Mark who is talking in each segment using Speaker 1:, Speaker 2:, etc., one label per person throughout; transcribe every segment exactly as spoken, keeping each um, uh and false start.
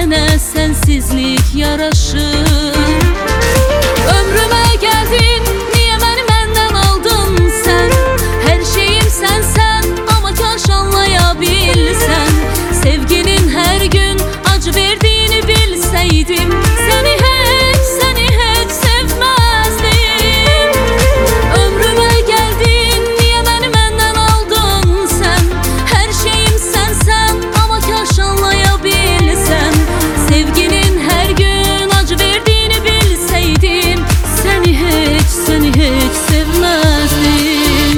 Speaker 1: sənə sensizlik yaraşır. Ömrümə gəldin, niyə məni məndən aldın sən? Hər şeyim sənsən, amma kaş anlaya bilsən. Sevginin hər gün acı verdiğini bilsəydim, səni heç, səni heç sevməzdim. Ömrümə gəldin, niyə məni məndən aldın sən? Hər şeyim sənsən, amma kaş anlaya bilsən. Sevginin hər gün acı verdiğini bilsəydim, səni heç, səni heç sevməzdim.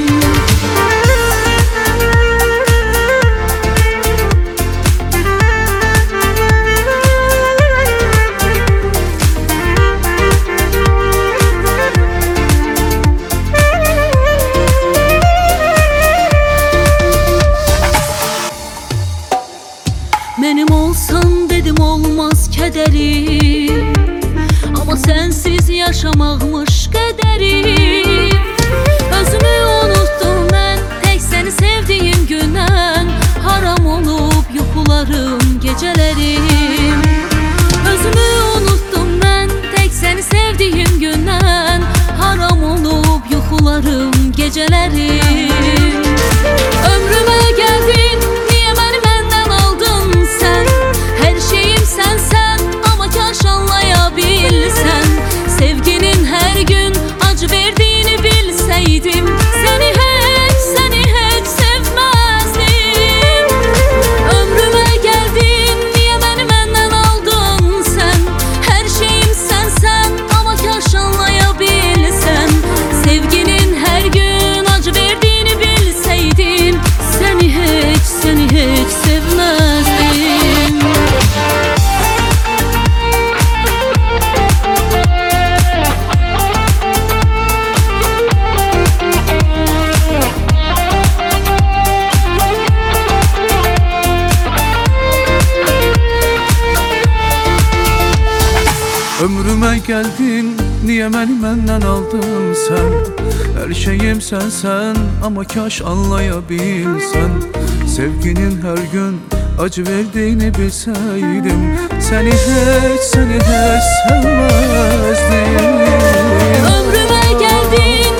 Speaker 1: Benim olsan dedim olmaz kederim, ama sensiz yaşamaqmış qədərim. Özümü unuttum mən tek seni sevdiğim gündən. Haram olub yuxularım gecələrim. Özümü unuttum mən tek seni sevdiğim gündən. Haram olub yuxularım gecələrim. Ömrümə gəldin, niyə məni məndən aldın sən? Hər şeyim sənsən, amma kaş anlaya bilsən. Sevginin hər gün acı verdiğini bilsəydim, səni heç, səni heç sevməzdim. Ömrümə gəldin, niyə məni məndən aldın sən? Hər şeyim sənsən, amma kaş anlaya bilsən. Sevginin hər gün acı verdiğini bilsəydim, səni heç, səni heç sevməzdim.
Speaker 2: Ömrüme geldin, niye beni menden aldın sen? Her şeyim sensen, ama kaş anlayabilsen. Sevginin her gün acı verdiğini bilseydim, seni hiç, seni hiç sevmezdim.
Speaker 1: Ömrüme geldin,